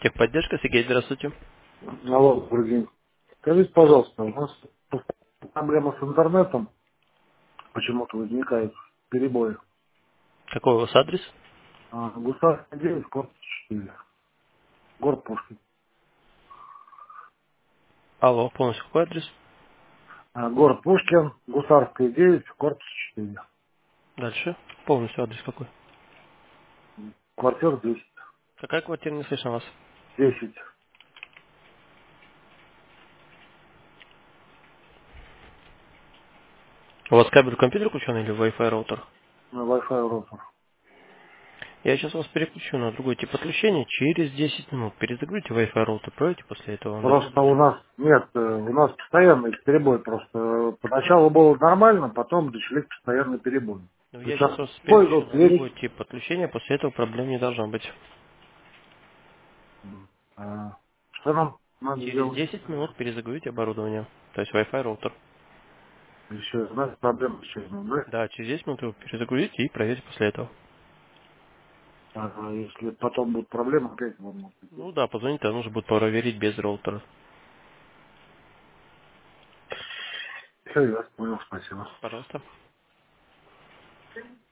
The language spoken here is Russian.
Техподдержка, Сергей, здравствуйте. Алло, добрый день. Скажите, пожалуйста, у нас проблема с интернетом почему-то возникает, перебои. Какой у вас адрес? Гусарская 9, корпус 4. Город Пушкин. Алло, полностью какой адрес? Город Пушкин, Гусарская 9, корпус 4. Дальше. Полностью адрес какой? Квартира 10. Какая квартира, не слышно вас? 10. У вас кабель компьютер включен или Wi-Fi роутер? На Wi-Fi роутер. Я сейчас вас переключу на другой тип подключения. Через 10 минут перезагрузите Wi-Fi роутер, пройдете после этого, он должен Просто быть. у нас нет, у нас постоянный перебой просто. Поначалу было нормально, потом начались постоянные перебои. Но я сейчас Сейчас вас бой переключу идут, на другой есть. тип подключения, после этого проблем не должно быть. Что нам надо Через делать? 10 минут перезагрузите оборудование, то есть Wi-Fi роутер. Еще, знаешь, проблема с чем, да? Да, через 10 минут его перезагрузите и проверьте после этого. Ага, если потом будут проблемы, опять вам можно Ну сделать. да, позвоните, а нужно будет проверить без роутера. Все, я вас понял, спасибо. Пожалуйста.